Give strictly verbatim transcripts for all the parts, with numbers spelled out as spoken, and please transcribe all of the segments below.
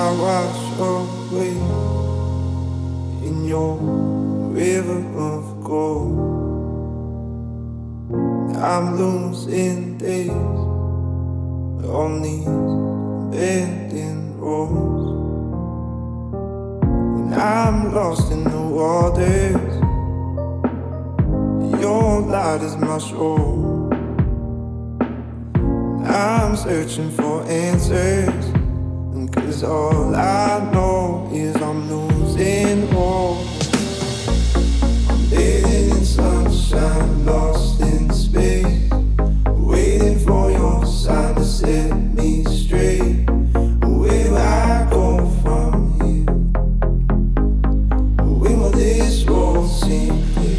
I wash away in your river of gold. I'm losing days on these abandoned roads. When I'm lost in the waters, your light is my shore. I'm searching for answers, cause all I know is I'm losing hope. I'm living in sunshine, lost in space, waiting for your sign to set me straight. Where will I go from here? When will this road seem clear?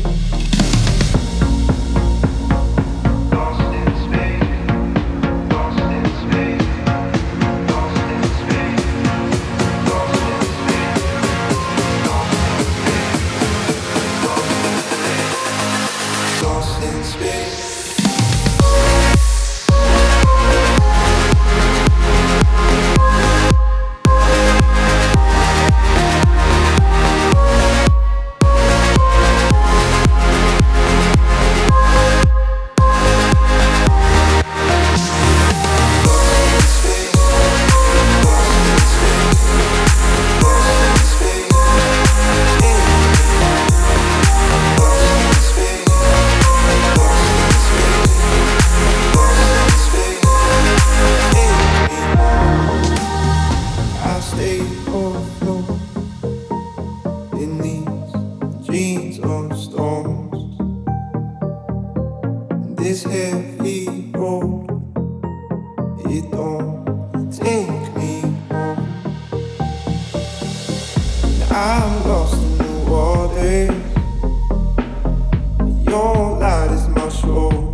This heavy road, it don't take me home. I'm lost in the waters, your light is my shore.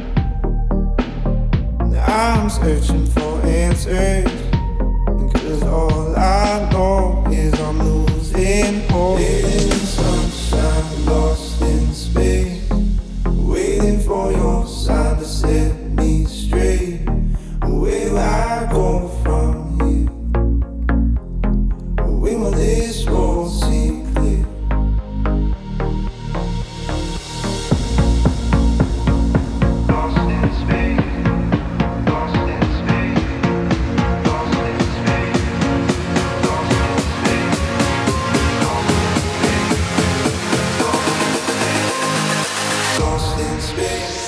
I'm searching for answers, cause all I know is I'm losing hope. In sunshine, lost in space, waiting for your sign to set me straight. Where will I go from here? When will this road seem clear? Lost in space, lost in space, lost in space, lost in space, lost in space, lost in space.